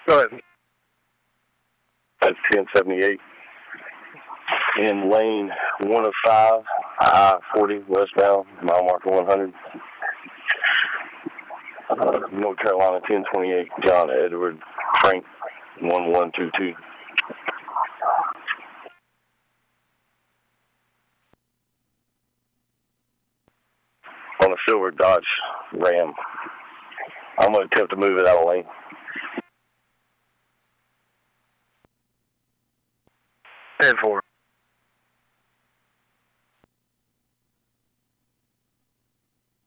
Go ahead. That's 1078 in lane 105, I-40 westbound, mile marker 100. North Carolina 1028, John Edward Frank 1122. On a silver Dodge Ram. I'm going to attempt to move it out of lane. 10-4.